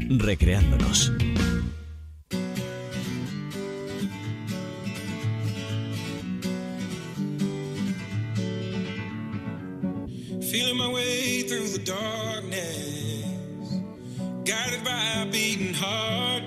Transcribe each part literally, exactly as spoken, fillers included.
recreándonos. Feeling my way through the darkness, guided by a beating heart.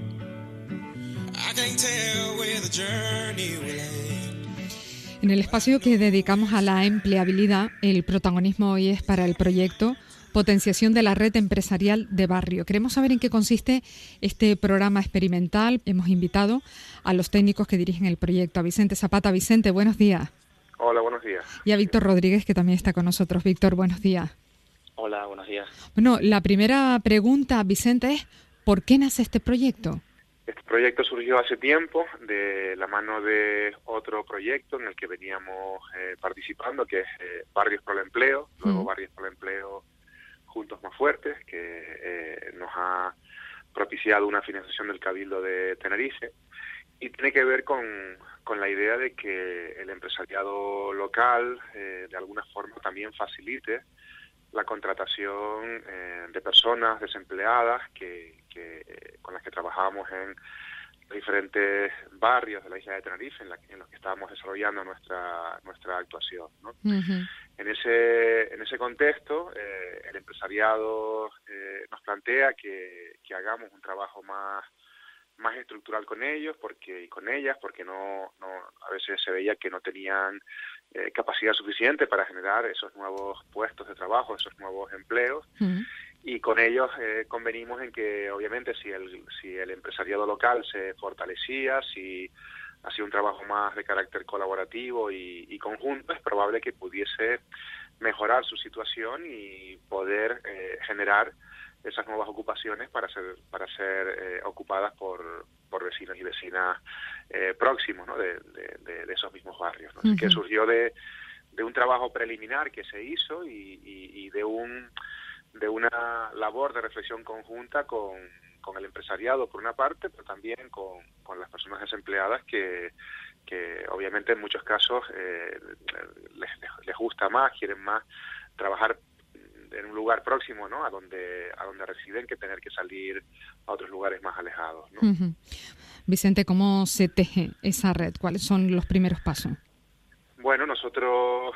I can't tell where the journey will end. En el espacio que dedicamos a la empleabilidad, el protagonismo hoy es para el proyecto Potenciación de la Red Empresarial de Barrio. Queremos saber en qué consiste este programa experimental. Hemos invitado a los técnicos que dirigen el proyecto, a Vicente Zapata. Vicente, buenos días. Hola, buenos días. Y a Víctor Rodríguez, que también está con nosotros. Víctor, buenos días. Hola, buenos días. Bueno, la primera pregunta, Vicente, es ¿por qué nace este proyecto? Este proyecto surgió hace tiempo de la mano de otro proyecto en el que veníamos eh, participando, que es eh, Barrios por el Empleo, luego mm. Barrios por el Empleo Juntos Más Fuertes, que eh, nos ha propiciado una financiación del Cabildo de Tenerife, y tiene que ver con, con la idea de que el empresariado local eh, de alguna forma también facilite la contratación eh, de personas desempleadas que, que eh, con las que trabajábamos en diferentes barrios de la isla de Tenerife en, la, en los que estábamos desarrollando nuestra nuestra actuación, ¿no? Uh-huh. En ese en ese contexto, eh, el empresariado eh, nos plantea que, que hagamos un trabajo más más estructural con ellos porque y con ellas porque no no a veces se veía que no tenían eh, capacidad suficiente para generar esos nuevos puestos de trabajo, esos nuevos empleos. Uh-huh. Y con ellos eh, convenimos en que obviamente si el si el empresariado local se fortalecía, si hacía un trabajo más de carácter colaborativo y, y conjunto, es probable que pudiese mejorar su situación y poder eh, generar esas nuevas ocupaciones para ser para ser eh, ocupadas por por vecinos y vecinas eh, próximos, ¿no? de, de, de esos mismos barrios, ¿no? Uh-huh. Así que surgió de, de un trabajo preliminar que se hizo y, y, y de un de una labor de reflexión conjunta con, con el empresariado por una parte, pero también con, con las personas desempleadas que, que obviamente en muchos casos eh, les, les gusta más, quieren más trabajar en un lugar próximo, ¿no? a donde a donde residen que tener que salir a otros lugares más alejados, ¿no? Uh-huh. Vicente, ¿cómo se teje esa red? ¿Cuáles son los primeros pasos? Bueno, nosotros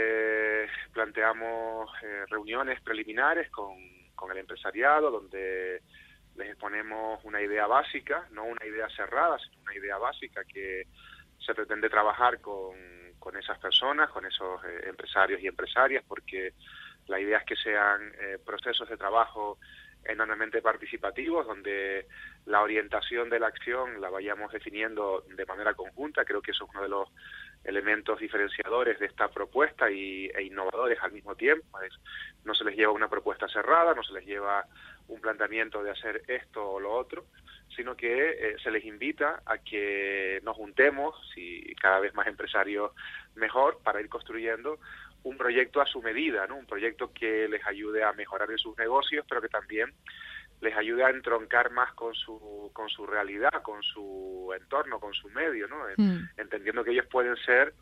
eh, planteamos eh, reuniones preliminares con, con el empresariado, donde les exponemos una idea básica, no una idea cerrada, sino una idea básica que se pretende trabajar con, con esas personas, con esos eh, empresarios y empresarias, porque la idea es que sean eh, procesos de trabajo enormemente participativos, donde la orientación de la acción la vayamos definiendo de manera conjunta. Creo que eso es uno de los elementos diferenciadores de esta propuesta y, e innovadores al mismo tiempo. Es, no se les lleva una propuesta cerrada, no se les lleva un planteamiento de hacer esto o lo otro, sino que eh, se les invita a que nos juntemos, si cada vez más empresarios mejor, para ir construyendo un proyecto a su medida, ¿no? Un proyecto que les ayude a mejorar en sus negocios, pero que también les ayude a entroncar más con su con su realidad, con su entorno, con su medio, ¿no? Mm. Entendiendo que ellos pueden ser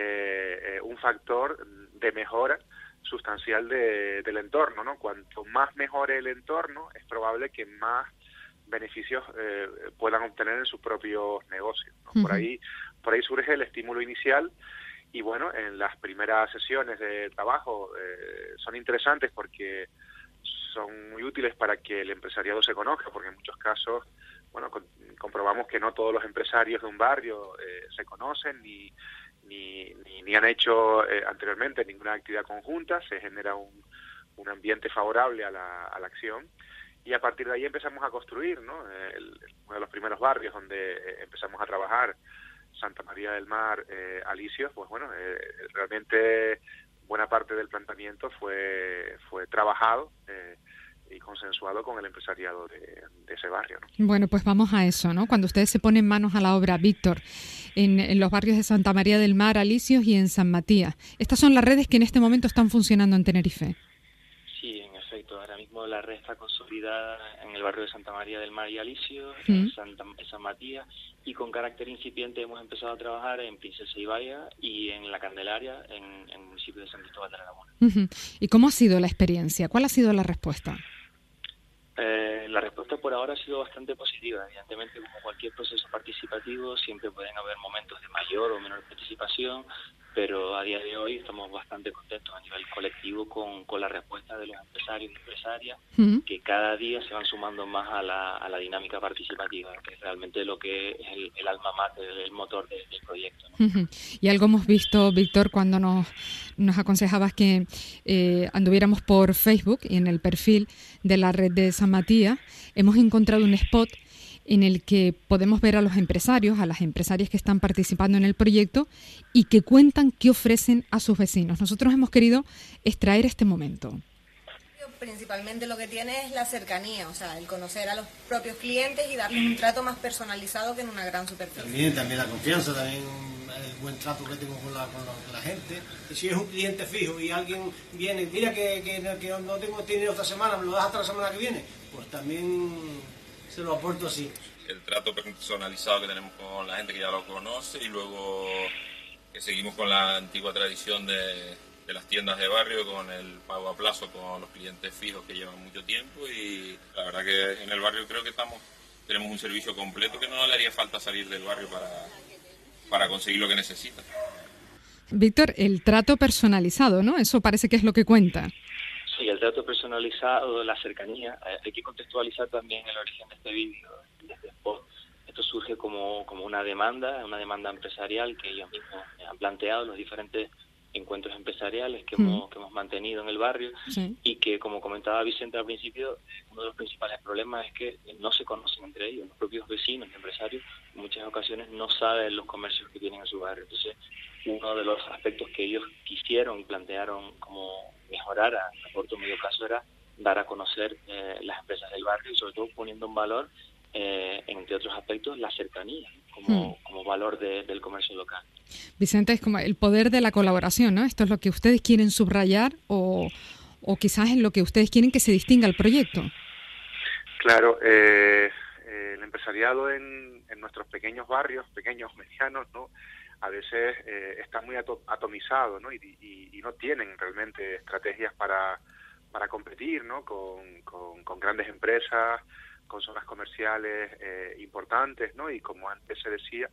eh, un factor de mejora sustancial de, del entorno, ¿no? Cuanto más mejore el entorno, es probable que más beneficios eh, puedan obtener en sus propios negocios, ¿no? Mm-hmm. Por ahí por ahí surge el estímulo inicial. Y bueno, en las primeras sesiones de trabajo eh, son interesantes porque son muy útiles para que el empresariado se conozca, porque en muchos casos, bueno, con, comprobamos que no todos los empresarios de un barrio eh, se conocen ni ni, ni, ni han hecho eh, anteriormente ninguna actividad conjunta, se genera un, un ambiente favorable a la, a la acción y a partir de ahí empezamos a construir, ¿no? El, uno de los primeros barrios donde eh, empezamos a trabajar, Santa María del Mar, eh, Alicios, pues bueno, eh, realmente buena parte del planteamiento fue fue trabajado eh, y consensuado con el empresariado de, de ese barrio, ¿no? Bueno, pues vamos a eso, ¿no? Cuando ustedes se ponen manos a la obra, Víctor, en, en los barrios de Santa María del Mar, Alicios y en San Matías, estas son las redes que en este momento están funcionando en Tenerife. Sí, en efecto, ahora mismo la red está consolidada en el barrio de Santa María del Mar y Alicios, ¿Mm? en, Santa, en San Matías, y con carácter incipiente hemos empezado a trabajar en Princesa y Bahía y en La Candelaria, en, en el municipio de San Cristóbal de la Laguna. Uh-huh. ¿Y cómo ha sido la experiencia? ¿Cuál ha sido la respuesta? Eh, la respuesta por ahora ha sido bastante positiva. Evidentemente, como cualquier proceso participativo, siempre pueden haber momentos de mayor o menor participación, pero a día de hoy estamos bastante contentos a nivel colectivo con, con la respuesta de los empresarios y empresarias, uh-huh. que cada día se van sumando más a la, a la dinámica participativa, que es realmente lo que es el, el alma mater, el motor de, del proyecto, ¿no? Uh-huh. Y algo hemos visto, Víctor, cuando nos, nos aconsejabas que eh, anduviéramos por Facebook y en el perfil de la red de San Matías, hemos encontrado un spot en el que podemos ver a los empresarios, a las empresarias que están participando en el proyecto y que cuentan qué ofrecen a sus vecinos. Nosotros hemos querido extraer este momento. Principalmente lo que tiene es la cercanía, o sea, el conocer a los propios clientes y darles un trato más personalizado que en una gran superficie. También, también la confianza, también el buen trato que tengo con la, con la, con la gente. Y si es un cliente fijo y alguien viene, mira que, que, que no tengo dinero esta semana, me lo das hasta la semana que viene, pues también se lo aporto así. El trato personalizado que tenemos con la gente que ya lo conoce y luego que seguimos con la antigua tradición de, de las tiendas de barrio con el pago a plazo con los clientes fijos que llevan mucho tiempo y la verdad que en el barrio creo que estamos tenemos un servicio completo que no le haría falta salir del barrio para, para conseguir lo que necesita. Víctor, el trato personalizado, ¿no? Eso parece que es lo que cuenta. Sí, el trato personalizado, la cercanía. Hay que contextualizar también el origen de este vídeo, de este spot. Esto surge como, como una demanda, una demanda empresarial que ellos mismos han planteado en los diferentes encuentros empresariales que, mm. hemos, que hemos mantenido en el barrio, sí. y que, como comentaba Vicente al principio, uno de los principales problemas es que no se conocen entre ellos. Los propios vecinos y empresarios en muchas ocasiones no saben los comercios que tienen en su barrio. Entonces, uno de los aspectos que ellos quisieron y plantearon como mejorar, a corto o medio caso, era dar a conocer eh, las empresas del barrio y sobre todo poniendo en valor, eh, entre otros aspectos, la cercanía como, hmm. como valor de, del comercio local. Vicente, es como el poder de la colaboración, ¿no? Esto es lo que ustedes quieren subrayar o, o quizás es lo que ustedes quieren que se distinga el proyecto. Claro, eh, eh, el empresariado en, en nuestros pequeños barrios, pequeños, medianos, ¿no? A veces eh, está muy ato- atomizado, ¿no? Y, y, y no tienen realmente estrategias para, para competir, ¿no? Con, con, con grandes empresas, con zonas comerciales eh, importantes, ¿no? Y como antes se decía,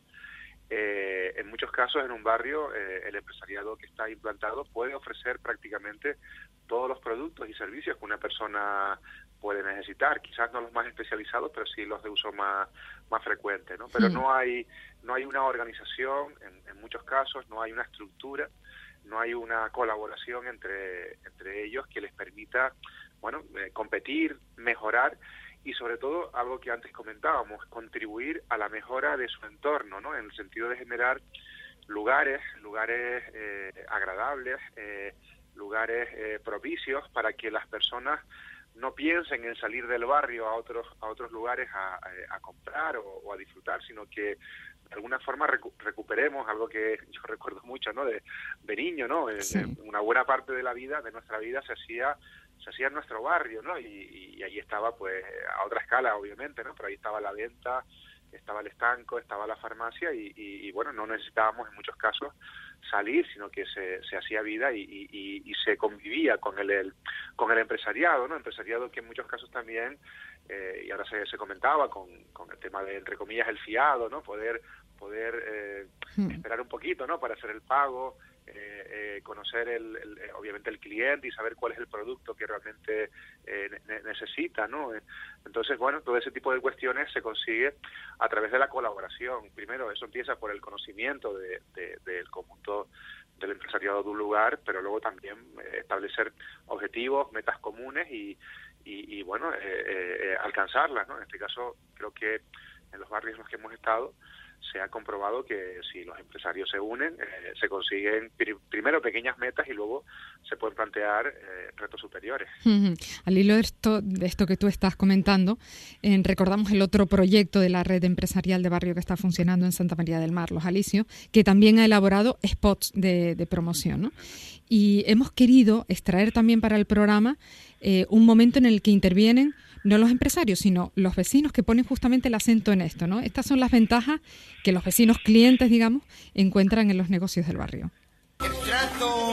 eh, en muchos casos en un barrio eh, el empresariado que está implantado puede ofrecer prácticamente todos los productos y servicios que una persona puede necesitar, quizás no los más especializados, pero sí los de uso más más frecuente, ¿no? Pero sí. no hay no hay una organización en, en muchos casos, no hay una estructura, no hay una colaboración entre entre ellos que les permita, bueno, eh, competir, mejorar y sobre todo algo que antes comentábamos, contribuir a la mejora de su entorno, ¿no? En el sentido de generar lugares, lugares eh, agradables, eh, lugares eh, propicios para que las personas no piensen en salir del barrio a otros a otros lugares a, a, a comprar o, o a disfrutar, sino que de alguna forma recu- recuperemos algo que yo recuerdo mucho, ¿no? De, de niño, ¿no? Sí. Una buena parte de la vida, de nuestra vida, se hacía se hacía en nuestro barrio, ¿no? Y, y ahí estaba, pues, a otra escala, obviamente, ¿no? Pero ahí estaba la venta, estaba el estanco, estaba la farmacia y, y, y bueno, no necesitábamos en muchos casos salir, sino que se, se hacía vida y, y, y se convivía con el, el con el empresariado, ¿no? Empresariado que en muchos casos también, eh, y ahora se, se comentaba con, con el tema de, entre comillas, el fiado, ¿no? Poder, poder eh, hmm. esperar un poquito, ¿no? Para hacer el pago, eh, eh, conocer el, el, obviamente el cliente y saber cuál es el producto que realmente eh, ne- necesita, ¿no? Entonces, bueno, todo ese tipo de cuestiones se consigue a través de la colaboración. Primero, eso empieza por el conocimiento de, de, del conjunto del empresariado de un lugar, pero luego también eh, establecer objetivos, metas comunes y, y, y bueno, eh, eh, alcanzarlas, ¿no? En este caso, creo que en los barrios en los que hemos estado, se ha comprobado que si los empresarios se unen, eh, se consiguen pr- primero pequeñas metas y luego se pueden plantear eh, retos superiores. Uh-huh. Al hilo de esto, de esto que tú estás comentando, eh, recordamos el otro proyecto de la red empresarial de barrio que está funcionando en Santa María del Mar, Los Alisios, que también ha elaborado spots de, de promoción, ¿no? Y hemos querido extraer también para el programa eh, un momento en el que intervienen no los empresarios, sino los vecinos que ponen justamente el acento en esto, ¿no? Estas son las ventajas que los vecinos clientes, digamos, encuentran en los negocios del barrio. El trato, la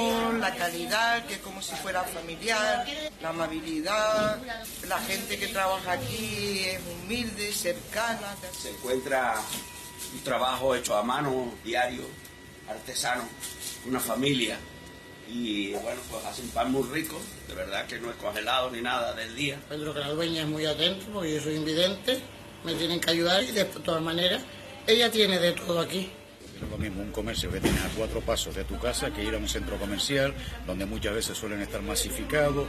la calidad, que es como si fuera familiar, la amabilidad, la gente que trabaja aquí es humilde, cercana. Se encuentra un trabajo hecho a mano, diario, artesano, una familia. Y bueno, pues hacen pan muy rico, de verdad que no es congelado ni nada del día. Pedro Caldueña es muy atento porque yo soy invidente, me tienen que ayudar y de todas maneras ella tiene de todo aquí. Es lo mismo un comercio que tienes a cuatro pasos de tu casa que ir a un centro comercial donde muchas veces suelen estar masificados.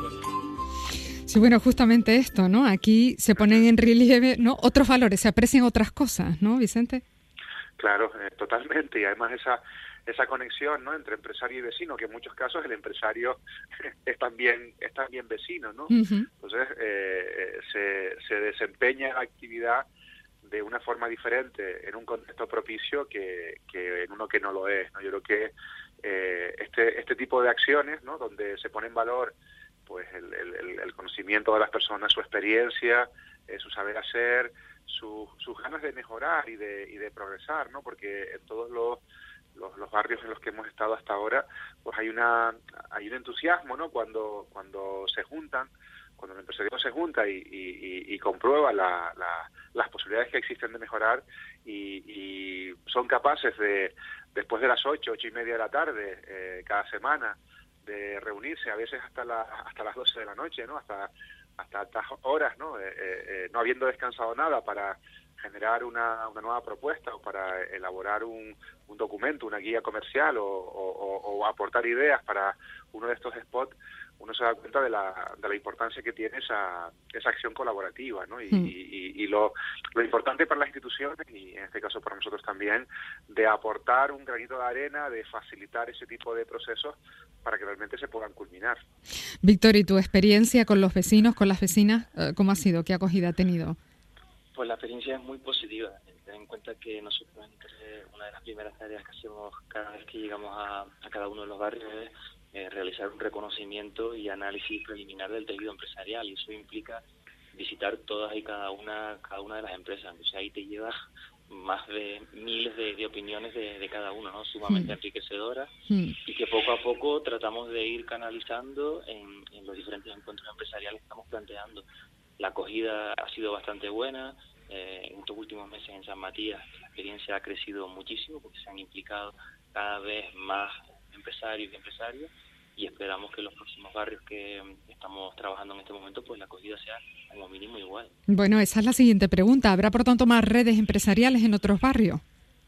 Sí, bueno, justamente esto, ¿no? Aquí se ponen en relieve, ¿no?, otros valores, se aprecian otras cosas, ¿no, Vicente? Claro, eh, totalmente, y además esa esa conexión, ¿no?, entre empresario y vecino, que en muchos casos el empresario es también es también vecino, ¿no? Uh-huh. Entonces eh, se, se desempeña la actividad de una forma diferente en un contexto propicio que, que en uno que no lo es, ¿no? Yo creo que eh, este este tipo de acciones, ¿no?, donde se pone en valor pues el, el, el conocimiento de las personas, su experiencia, eh, su saber hacer, su, sus ganas de mejorar y de y de progresar, ¿no? Porque en todos los Los, los barrios en los que hemos estado hasta ahora, pues hay una hay un entusiasmo, ¿no? Cuando cuando se juntan, cuando el empresario se junta y, y, y comprueba la, la, las posibilidades que existen de mejorar y, y son capaces de, después de las ocho, ocho y media de la tarde, eh, cada semana, de reunirse, a veces hasta la, hasta las doce de la noche, ¿no? Hasta hasta altas horas, ¿no? Eh, eh, no habiendo descansado nada para generar una, una nueva propuesta o para elaborar un, un documento, una guía comercial o, o, o aportar ideas para uno de estos spots, uno se da cuenta de la, de la importancia que tiene esa, esa acción colaborativa, ¿no? Y, mm. y, y lo, lo importante para las instituciones, y en este caso para nosotros también, de aportar un granito de arena, de facilitar ese tipo de procesos para que realmente se puedan culminar. Víctor, ¿y tu experiencia con los vecinos, con las vecinas, cómo ha sido? ¿Qué acogida ha tenido? Pues la experiencia es muy positiva. Ten en cuenta que nosotros, entre una de las primeras tareas que hacemos cada vez que llegamos a, a cada uno de los barrios es eh, realizar un reconocimiento y análisis preliminar del tejido empresarial, y eso implica visitar todas y cada una cada una de las empresas. Entonces ahí te llevas más de miles de, de opiniones de, de cada uno, ¿no? Sumamente mm. enriquecedoras mm. y que poco a poco tratamos de ir canalizando en, en los diferentes encuentros empresariales que estamos planteando. La acogida ha sido bastante buena. Eh, en estos últimos meses en San Matías la experiencia ha crecido muchísimo porque se han implicado cada vez más empresarios y empresarias, y esperamos que en los próximos barrios que estamos trabajando en este momento pues la acogida sea como mínimo igual. Bueno, esa es la siguiente pregunta. ¿Habrá por tanto más redes empresariales en otros barrios?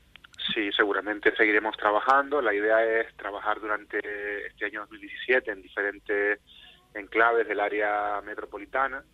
Sí, seguramente seguiremos trabajando. La idea es trabajar durante este año dos mil diecisiete en diferentes enclaves del área metropolitana,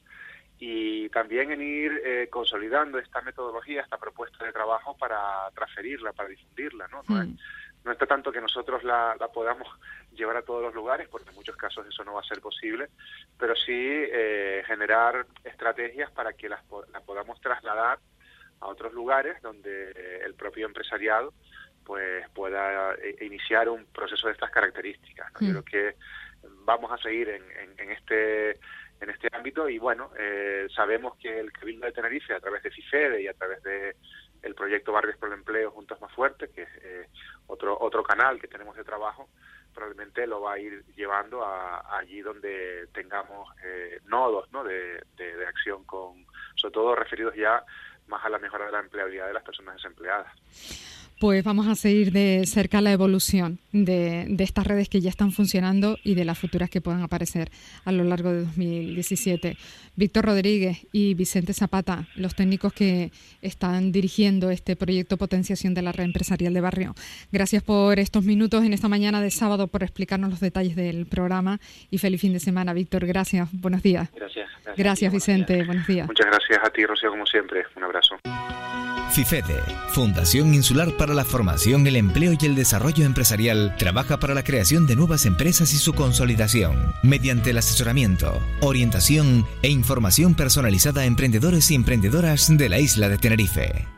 y también en ir eh, consolidando esta metodología, esta propuesta de trabajo para transferirla, para difundirla, ¿no? No, mm. es, no está tanto que nosotros la, la podamos llevar a todos los lugares, porque en muchos casos eso no va a ser posible, pero sí eh, generar estrategias para que las, las podamos trasladar a otros lugares donde eh, el propio empresariado pues pueda eh, iniciar un proceso de estas características, ¿no? Mm. Yo creo que vamos a seguir en, en, en este en este ámbito, y bueno, eh, sabemos que el Cabildo de Tenerife, a través de FIFEDE y a través de el proyecto Barrios por el Empleo Juntos Más Fuertes, que es eh, otro otro canal que tenemos de trabajo, probablemente lo va a ir llevando a, a allí donde tengamos eh, nodos, ¿no? de, de, de acción, con sobre todo referidos ya más a la mejora de la empleabilidad de las personas desempleadas. Pues vamos a seguir de cerca la evolución de, de estas redes que ya están funcionando y de las futuras que puedan aparecer a lo largo de dos mil diecisiete. Víctor Rodríguez y Vicente Zapata, los técnicos que están dirigiendo este proyecto Potenciación de la Red Empresarial de Barrio. Gracias por estos minutos en esta mañana de sábado, por explicarnos los detalles del programa, y feliz fin de semana, Víctor. Gracias, buenos días. Gracias. Gracias, gracias Vicente, buenos días. buenos días. Muchas gracias a ti, Rocío, como siempre. Un abrazo. FIFEDE, Fundación Insular para la Formación, el Empleo y el Desarrollo Empresarial, trabaja para la creación de nuevas empresas y su consolidación, mediante el asesoramiento, orientación e información personalizada a emprendedores y emprendedoras de la isla de Tenerife.